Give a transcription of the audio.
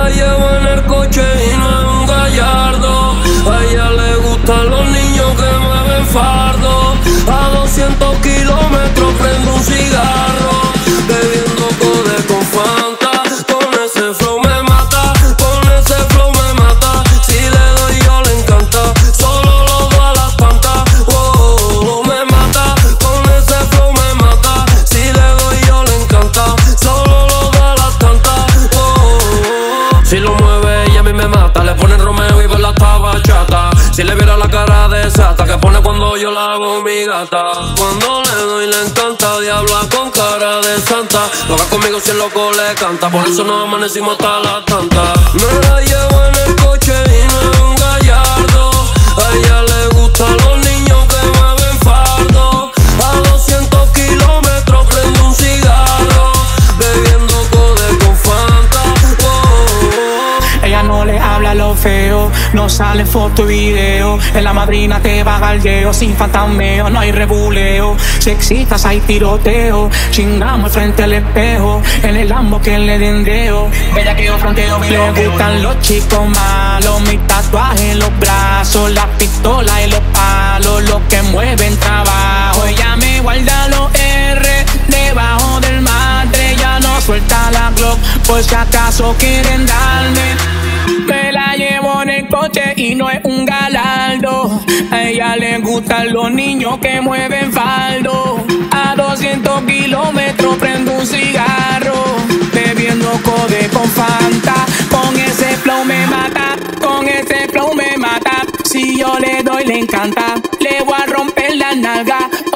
la llevo en el coche y no es un gallardo. A ella le gustan los niños que mueven fardo. A 200 kilómetros prendo un cigarro, bebiendo code con Fanta. Con ese flow me mata, con ese flow me mata. Si le doy yo le encanta, solo lo doy a las tantas. Oh, me mata, con ese flow me mata. Si le doy yo le encanta, solo lo doy a las tantas. Oh, si lo mueve ella a mí me mata. Le pone Romeo y baila esta bachata. Si le viera la cara de sata que pone cuando yo la hago mi gata. Cuando le doy le encanta, diabla con cara de santa. Loca conmigo si el loco le canta, por eso nos amanecimos hasta las tantas. Me la llevo en el coche y no es un gallardo. A ella le gustan los niños que mueven fardo. A 200 kilómetros prendo un cigarro, bebiendo code con Fanta. Oh. Ella no le habla lo feo, no sale foto y video. En la madrina te va galdeo, sin fantasmeo, no hay rebuleo. Si excitas hay tiroteo, chingamos frente al espejo. En el Lambo que le dendeo, bella que yo fronteo. Le gustan los chicos malos, mis tatuajes en los brazos, las pistolas y los palos, los que mueven trabajo. Ella me guarda los R debajo del madre, ya no suelta la Glock por si acaso quieren darme. Me la llevo en el coche y no es un galardo. A ella le gustan los niños que mueven faldo. A 200 kilómetros prendo un cigarro, bebiendo code con Fanta. Con ese flow me mata, con ese flow me mata. Si yo le doy le encanta, le voy a romper la nalga